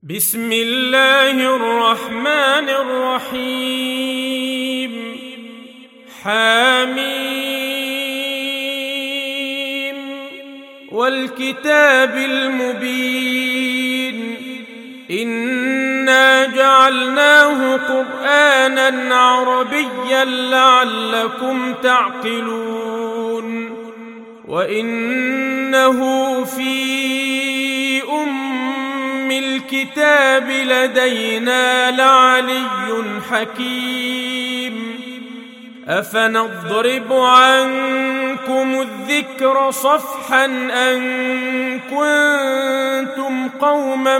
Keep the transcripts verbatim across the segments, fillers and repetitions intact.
بسم الله الرحمن الرحيم. حميم والكتاب المبين. إنا جعلناه قرآنا عربيا لعلكم تعقلون. وإنه في أم الكتاب لدينا لعلي حكيم. أفنضرب عنكم الذكر صفحا أن كنتم قوما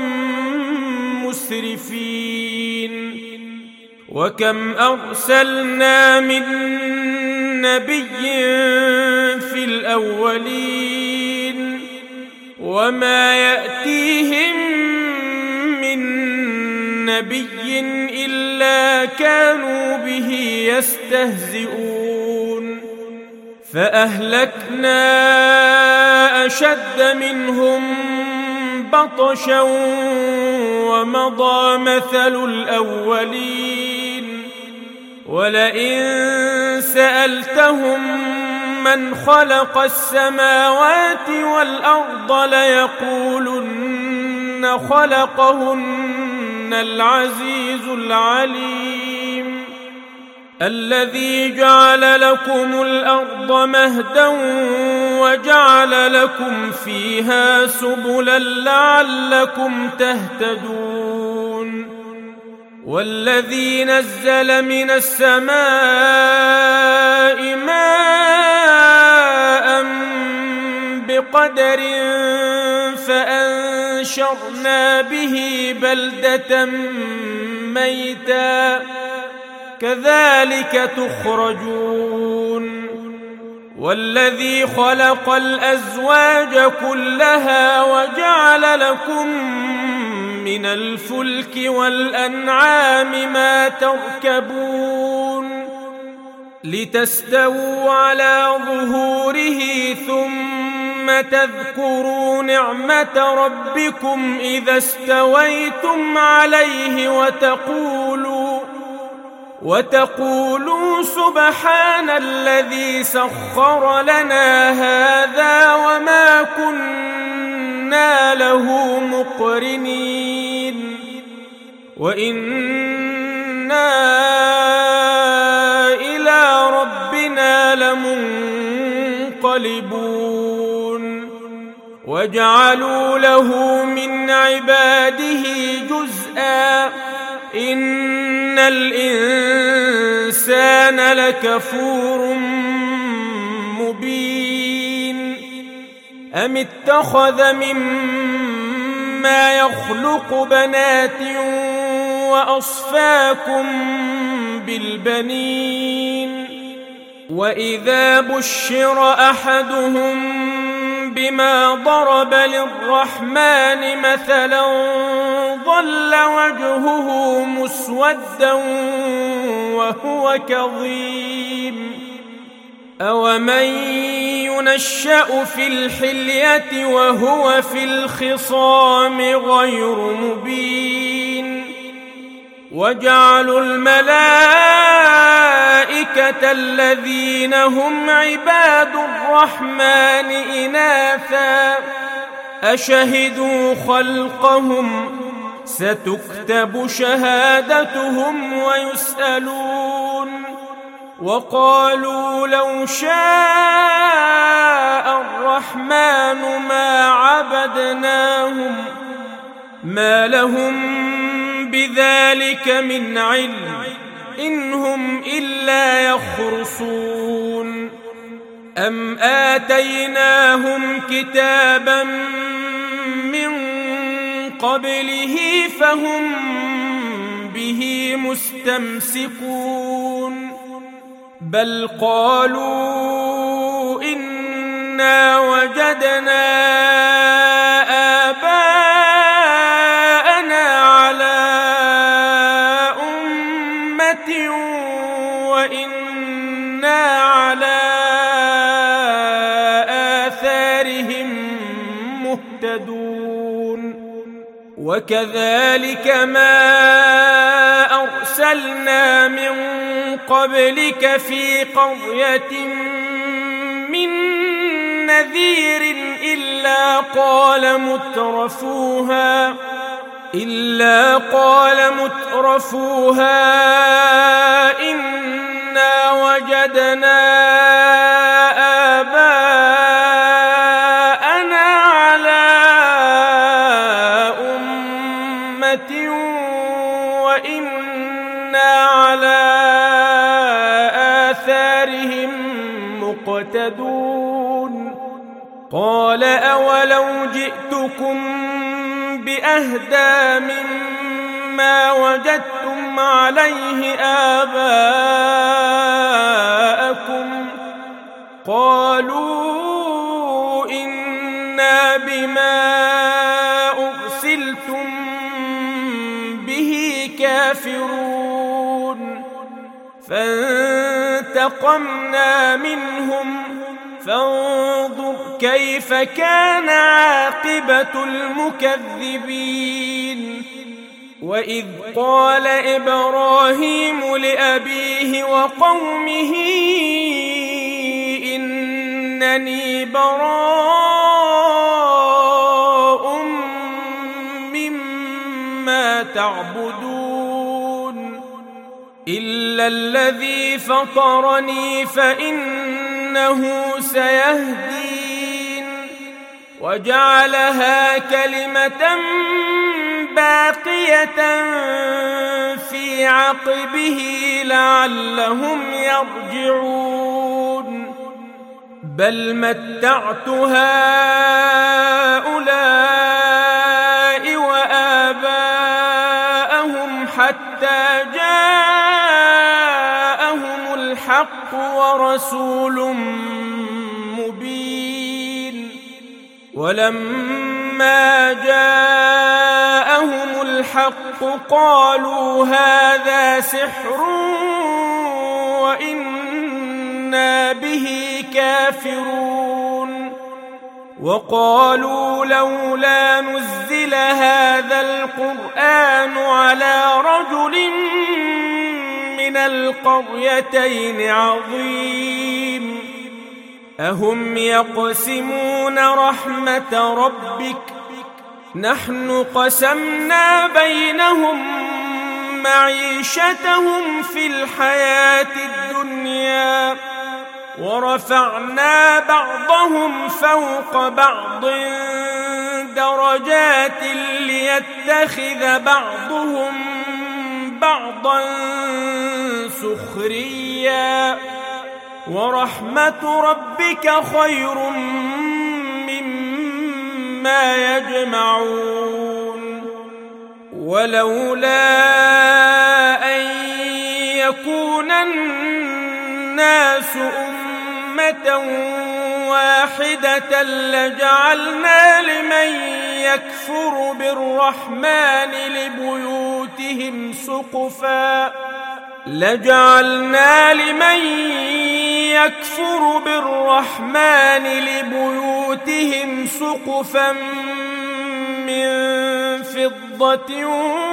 مسرفين. وكم أرسلنا من نبي في الأولين وما يأتيهم نبي إلا كانوا به يستهزئون. فأهلكنا أشد منهم بطشا ومضى مثل الأولين. ولئن سألتهم من خلق السماوات والأرض ليقولن خلقهن العزيز العليم. الذي جعل لكم الأرض مهدا وجعل لكم فيها سبلا لعلكم تهتدون. والذي نزل من السماء ماء بقدر فأنشرنا به بلدة ميتا كذلك تخرجون. والذي خلق الأزواج كلها وجعل لكم من الفلك والأنعام ما تركبون لتستووا على ظهوره ثم تذكروا نعمة ربكم إذا استويتم عليه وتقولوا وتقولوا سبحان الذي سخر لنا هذا وما كنا له مقرنين وإنا إلى ربنا لمنقلبون. وجعلوا له من عباده جزءا إن الإنسان لكفور مبين. أم اتخذ مما يخلق بنات وأصفاكم بالبنين. وإذا بشر أحدهم بما ضرب للرحمن مثلا ظل وجهه مسودا وهو كظيم. أومن ينشأ في الحلية وهو في الخصام غير مبين. وجعلوا الملائكة الذين هم عباد الرحمن إناثا أشهدوا خلقهم ستكتب شهادتهم ويسألون. وقالوا لو شاء الرحمن ما عبدناهم ما لهم بذلك من علم إن هم إلا يخرصون. أم آتيناهم كتابا من قبله فهم به مستمسكون. بل قالوا إنا وجدنا آباءنا على أمة وإنا على آثارهم مهتدون. وكذلك ما أرسلنا من قبلك في قرية من نذير إلا قال مترفوها إلا قال مترفوها إنا وجدنا آباءنا على أمة وإنا على آثارهم مقتدون قال أولو جئتكم بأهدى مما وجدتم عليه آباءكم قالوا إنا بما أرسلتم به كافرون فانتقمنا منهم فانظر كيف كان عاقبة المكذبين وإذ قال إبراهيم لأبيه وقومه إنني براء مما تعبدون إلا الذي فطرني فإنه سيهدين وجعلها كلمة باقية في عقبه لعلهم يرجعون بل متعت هؤلاء وآباءهم حتى جاءهم الحق ورسول مبين ولما جاءهم الحق قالوا هذا سحر وإنا به كافرون وقالوا لولا نزل هذا القرآن على رجل من القريتين عظيم أهم يقسمون رحمة ربك نحن قسمنا بينهم معيشتهم في الحياة الدنيا ورفعنا بعضهم فوق بعض درجات ليتخذ بعضهم بعضا سخريا ورحمة ربك خير مما يجمعون ولولا أن يكون الناس أمة واحدة لجعلنا لمن يكفر بالرحمن لبيوتهم سقفا لجعلنا لمن يكفر بالرحمن لبيوتهم سقفا من فضة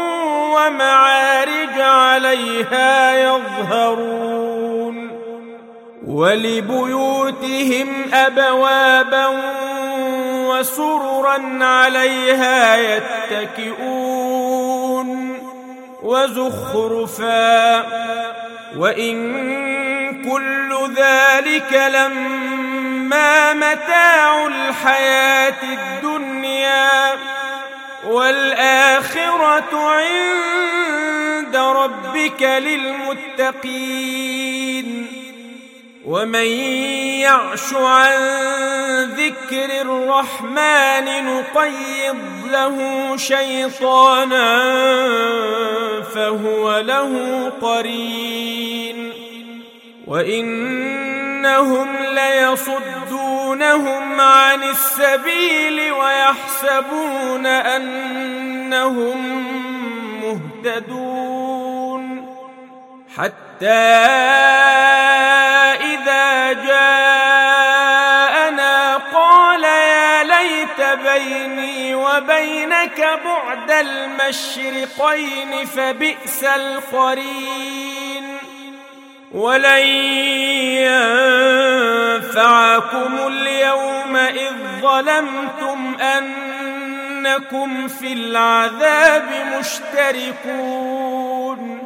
ومعارج عليها يظهرون ولبيوتهم أبوابا وسررا عليها يتكئون وزخرفا وإن كل ذلك لما متاع الحياة الدنيا والآخرة عند ربك للمتقين ومن يعش عن ذكر الرحمن نقيض له شيطانا فهو له قرين وإنهم ليصدونهم عن السبيل ويحسبون أنهم مهتدون حتى إذا جاءنا قال يا ليت بيني وبينك بعد المشرقين فبئس القرين. ولن ينفعكم اليوم إذ ظلمتم أنكم في العذاب مشتركون.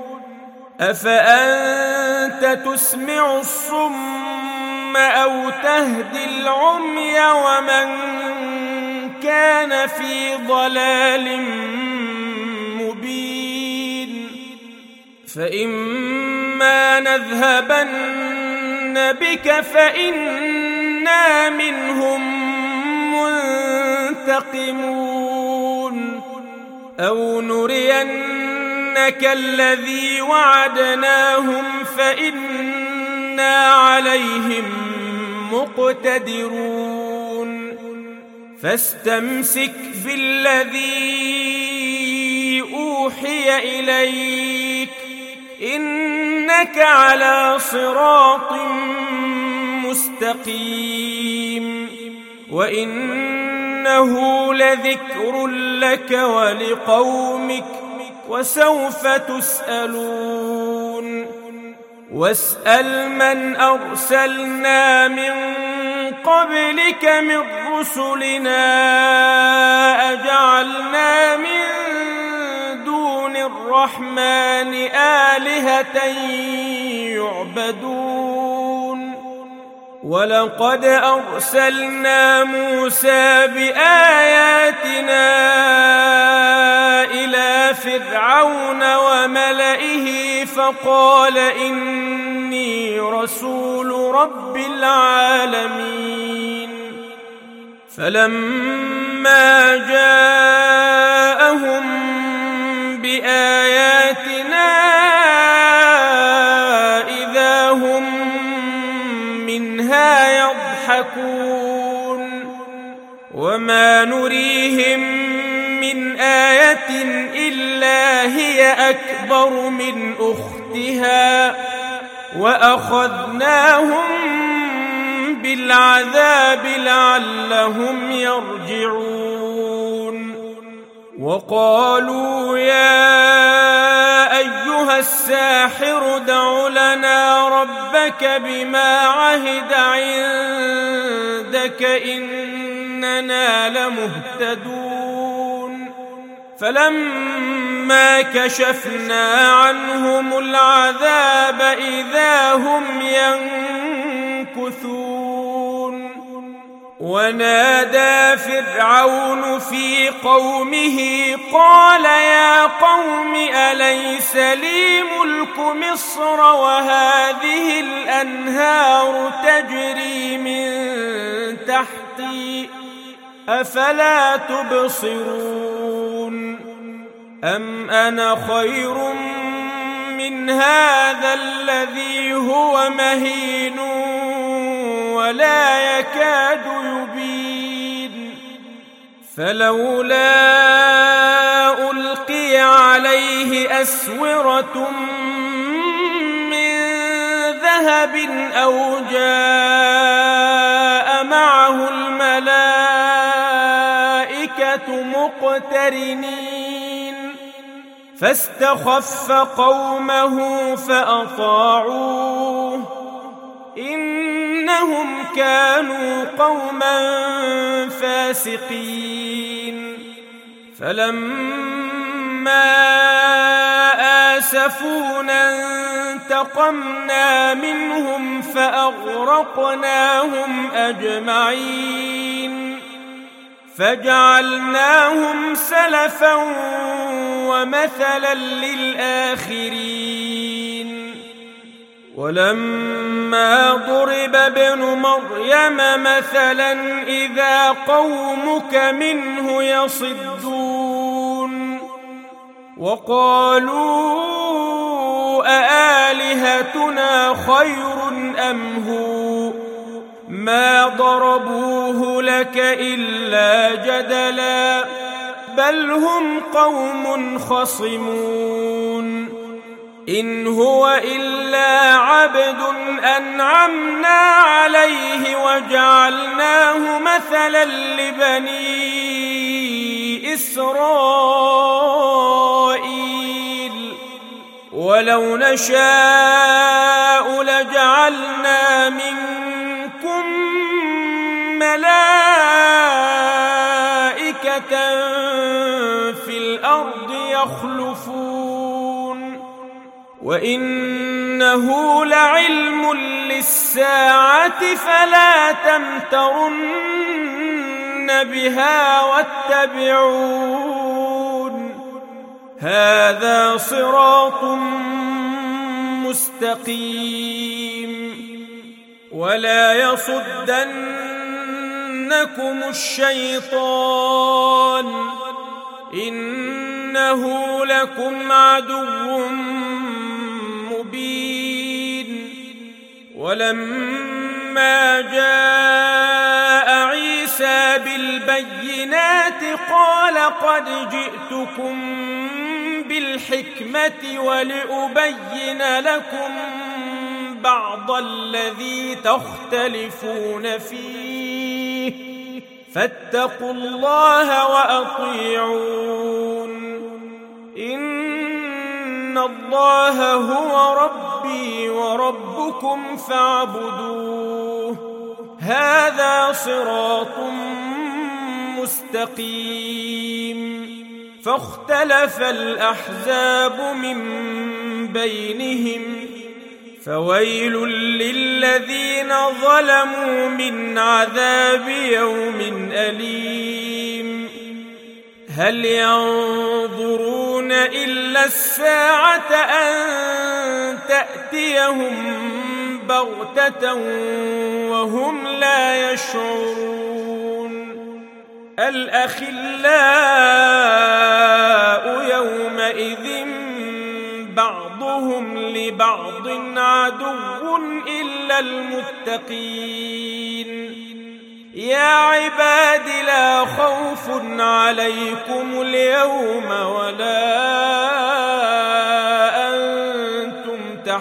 أفأنت تسمع الصم أو تهدي العمي ومن كان في ضلال مبين. فإما نذهبن بك فإنا منهم منتقمون أو نرينك الذي وعدناهم فإنا عليهم مقتدرون. فاستمسك بالذي أوحي إليك إنك على صراط مستقيم. وإنه لذكر لك ولقومك وسوف تسألون. واسأل من أرسلنا من قبلك من رسلنا أجعلنا من دون الرحمن آلهة يعبدون. ولقد أرسلنا موسى بآياتنا إلى فرعون وملئه فقال إني رسول رب العالمين. فلما جاءهم بآياتنا إذا هم منها يضحكون. وما نريهم من آية إلا هي أكبر من أختها وأخذناهم بالعذاب لعلهم يرجعون. وقالوا يا أيها الساحر ادع لنا ربك بما عهد عندك إننا لمهتدون. فلما كشفنا عنهم العذاب إذا هم ينكثون. ونادى فرعون في قومه قال يا قوم أليس لي ملك مصر وهذه الأنهار تجري من تحتي أفلا تبصرون. أم أنا خير من هذا الذي هو مهين ولا يكاد يبين. فلولا ألقي عليه أسورة من ذهب أو جاء معه الملائكة مقترنين فاستخف قومه فأطاعوه إنهم كانوا قوما فاسقين. فلما آسفونا انتقمنا منهم فأغرقناهم أجمعين فجعلناهم سلفا ومثلا للآخرين. ولما ضرب ابن مريم مثلا إذا قومك منه يصدون وقالوا أآلهتنا خير أم هو ما ضربوه لك إلا جدلا بل هم قوم خصمون. إن هو إلا عبد أنعمنا عليه وجعلناه مثلا لبني إسرائيل ولو نشاء لجعلنا منكم ملائكة في الأرض يخلفون وإنه لعلم للساعة فلا تمترن بها واتبعون هذا صراط مستقيم ولا يصدنكم الشيطان إنه لكم عدو مبين ولما جاء عيسى بالبينات قال قد جئتكم بالحكمة ولأبين لكم بعض الذي تختلفون فيه فاتقوا الله وأطيعون إن الله هو ربي وربكم فاعبدوه هذا صراط مستقيم فاختلف الأحزاب من بينهم فويل للذين ظلموا من عذاب يوم أليم هل ينظرون إلا الساعة أن تأتيهم بغتة وهم لا يشعرون الأخلاء يومئذ بعضهم لبعض عدو إلا المتقين يا عباد لا خوف عليكم اليوم ولا أنتم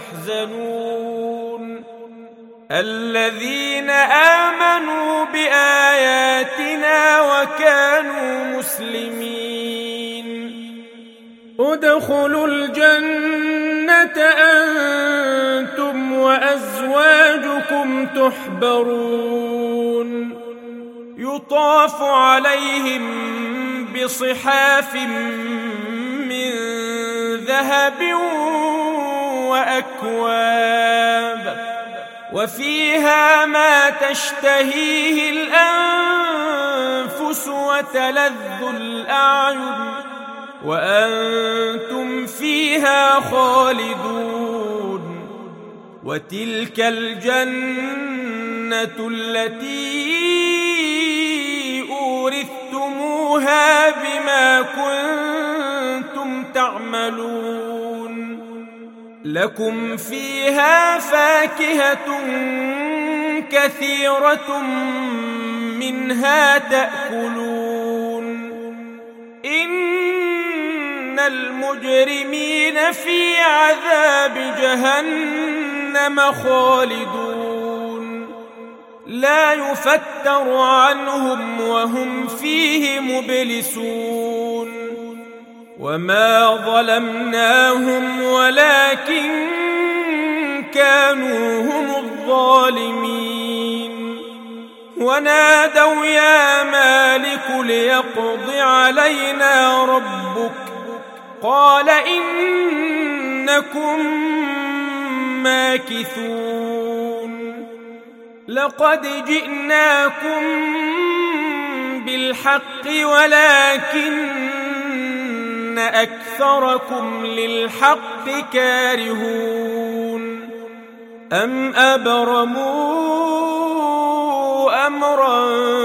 تحزنون الذين آمنوا بآياتنا وكانوا مسلمين ادخلوا الجنة أنتم وأزواجكم تحبرون يطاف عليهم بصحاف من ذهب وأكواب وفيها ما تشتهيه الأنفس وتلذ الأعين وأنتم فيها خالدون وتلك الجنة التي أورثتموها بما كنتم تعملون لكم فيها فاكهة كثيرة منها تأكلون إن المجرمين في عذاب جهنم خالدون لا يفتر عنهم وهم فيه مبلسون وما ظلمناهم ولكن كانوا هم الظالمين ونادوا يا مالك ليقض علينا ربك قال إنكم ماكثون لقد جئناكم بالحق ولكن أكثركم للحق كارهون أم أبرموا أمرا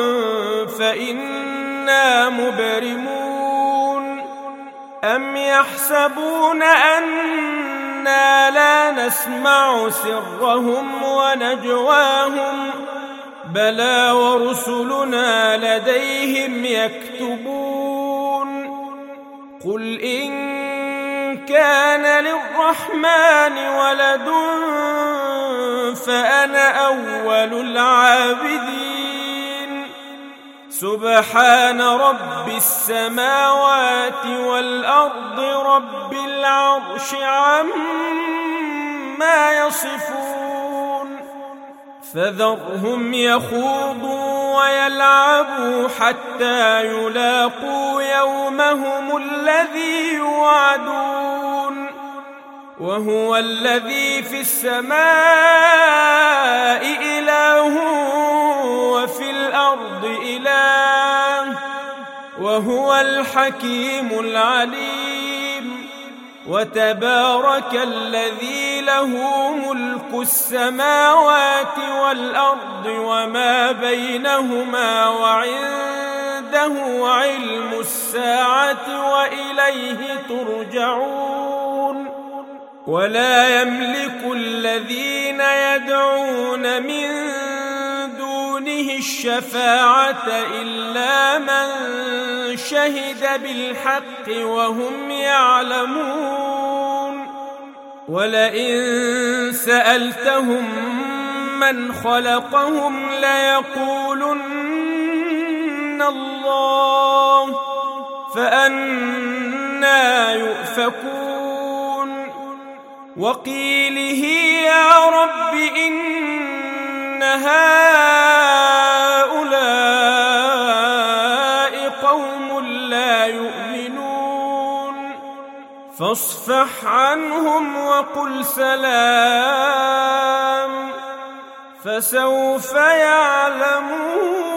فإنا مبرمون أم يحسبون أنا لا نسمع سرهم ونجواهم بلى ورسلنا لديهم يكتبون قل إن كان للرحمن ولد فأنا أول العابدين سبحان رب السماوات والأرض رب العرش عما يصفون فذرهم يخوضوا ويلعبوا حتى يلاقوا يومهم الذي يوعدون وهو الذي في السماء إله وفي الأرض إله وهو الحكيم العليم وتبارك الذي له ملك السماوات والأرض وما بينهما وعنده علم الساعة وإليه ترجعون ولا يملك الذين يدعون من دونه الشفاعة إلا من شهد بالحق وهم يعلمون ولئن سألتهم من خلقهم ليقولن الله فأنى يؤفكون وقيله يا رب إن هؤلاء قوم لا يؤمنون فاصفح عنهم وقل سلام فسوف يعلمون.